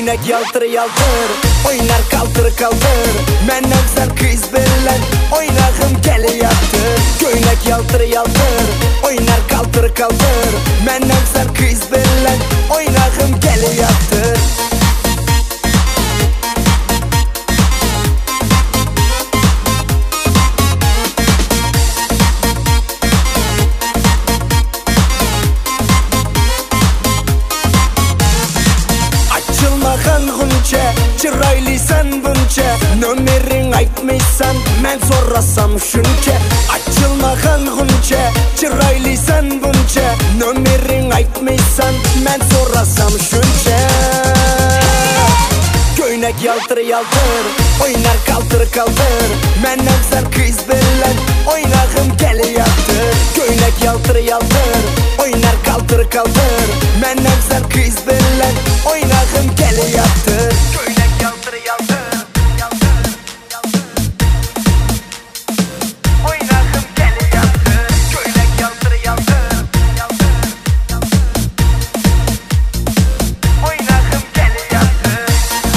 Köynek yaltır yaltır, oynar kaltır kaltır. Menden sen kız bilen oynağım geliyattır. Köynek yaltır yaltır, oynar kaltır kaltır. Menden sen kız bilen oynağım geliyattır. Açılmağın günce, çıraylısan bunca. Nömerin aytmaysan, men sorasam şunca. Açılmağın günce, çıraylısan bunca. Nömerin aytmaysan, men sorasam şunca. Köynek yaltır yaltır, oynar kaltır kaltır. Menden sen kız bilen oynağım geliyattır. Köynek yaltır yaltır, oynar kaltır kaltır. Menden sen kız bilen oynağım geliyattır. Köynek yaltır yaltır, yaltır, yaltır. Oynağım geliyattır. Köynek yaltır yaltır, yaltır, yaltır. Oynağım geliyattır.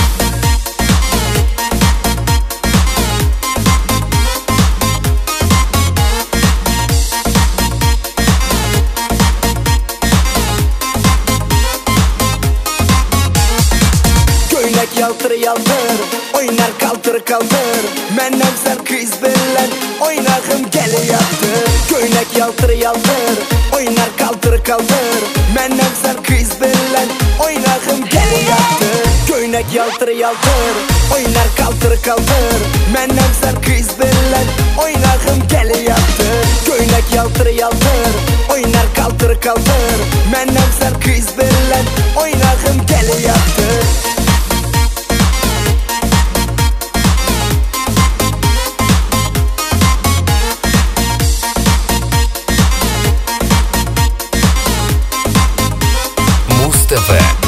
Köynek yaltır yaltır, oynar kaltır kaltır. Menden sen kız bilen oynağım geliyattır. Köynek yaltır yaltır, oynar kaltır kaltır. Menden sen kız bilen oynağım geliyattır. Köynek yaltır yaltır, oynar kaltır kaltır. Menden sen kız bilen oynağım geliyattır. Köynek yaltır yaltır, oynar kaltır kaltır. Menden sen kız bilen oynağım geliyattır. Mouss TV.